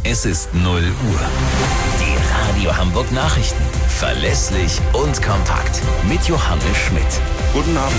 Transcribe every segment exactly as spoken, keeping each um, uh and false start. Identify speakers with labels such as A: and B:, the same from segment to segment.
A: Es ist null Uhr. Die Radio Hamburg Nachrichten. Verlässlich und kompakt. Mit Johannes Schmidt.
B: Guten Abend.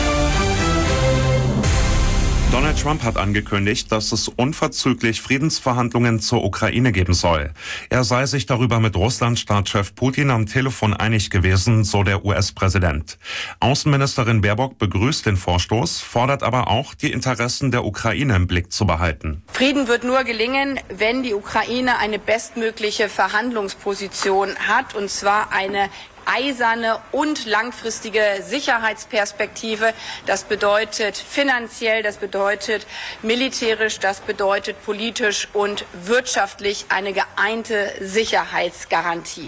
B: Donald Trump hat angekündigt, dass es unverzüglich Friedensverhandlungen zur Ukraine geben soll. Er sei sich darüber mit Russland-Staatschef Putin am Telefon einig gewesen, so der U S-Präsident. Außenministerin Baerbock begrüßt den Vorstoß, fordert aber auch, die Interessen der Ukraine im Blick zu behalten.
C: Frieden wird nur gelingen, wenn die Ukraine eine bestmögliche Verhandlungsposition hat, und zwar eine eiserne und langfristige Sicherheitsperspektive. Das bedeutet finanziell, das bedeutet militärisch, das bedeutet politisch und wirtschaftlich eine geeinte Sicherheitsgarantie.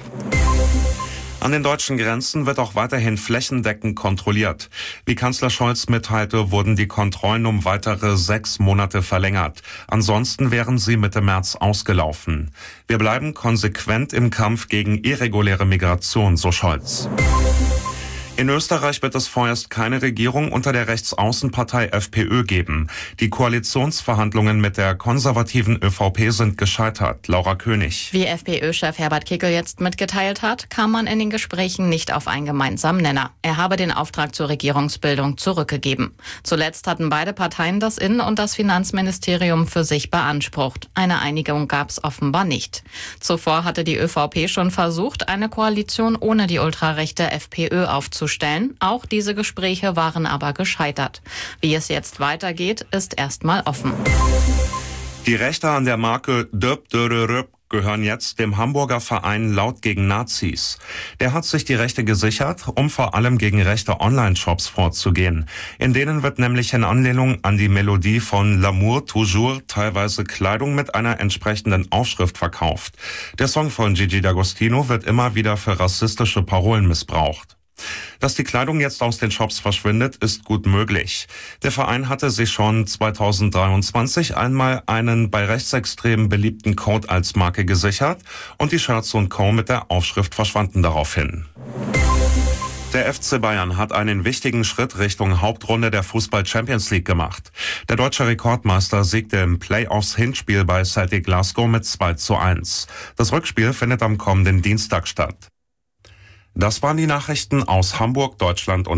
B: An den deutschen Grenzen wird auch weiterhin flächendeckend kontrolliert. Wie Kanzler Scholz mitteilte, wurden die Kontrollen um weitere sechs Monate verlängert. Ansonsten wären sie Mitte März ausgelaufen. Wir bleiben konsequent im Kampf gegen irreguläre Migration, so Scholz. In Österreich wird es vorerst keine Regierung unter der Rechtsaußenpartei FPÖ geben. Die Koalitionsverhandlungen mit der konservativen ÖVP sind gescheitert. Laura König.
D: Wie FPÖ-Chef Herbert Kickl jetzt mitgeteilt hat, kam man in den Gesprächen nicht auf einen gemeinsamen Nenner. Er habe den Auftrag zur Regierungsbildung zurückgegeben. Zuletzt hatten beide Parteien das Innen- und das Finanzministerium für sich beansprucht. Eine Einigung gab es offenbar nicht. Zuvor hatte die ÖVP schon versucht, eine Koalition ohne die ultrarechte FPÖ aufzubauen. Stellen. Auch diese Gespräche waren aber gescheitert. Wie es jetzt weitergeht, ist erstmal offen.
B: Die Rechte an der Marke Döp Dörröp gehören jetzt dem Hamburger Verein Laut gegen Nazis. Der hat sich die Rechte gesichert, um vor allem gegen rechte Online-Shops vorzugehen. In denen wird nämlich in Anlehnung an die Melodie von L'amour toujours teilweise Kleidung mit einer entsprechenden Aufschrift verkauft. Der Song von Gigi D'Agostino wird immer wieder für rassistische Parolen missbraucht. Dass die Kleidung jetzt aus den Shops verschwindet, ist gut möglich. Der Verein hatte sich schon zweitausenddreiundzwanzig einmal einen bei Rechtsextremen beliebten Code als Marke gesichert und die Shirts und Co. mit der Aufschrift verschwanden daraufhin. Der F C Bayern hat einen wichtigen Schritt Richtung Hauptrunde der Fußball-Champions League gemacht. Der deutsche Rekordmeister siegte im Playoffs-Hinspiel bei Celtic Glasgow mit zwei zu eins. Das Rückspiel findet am kommenden Dienstag statt. Das waren die Nachrichten aus Hamburg, Deutschland und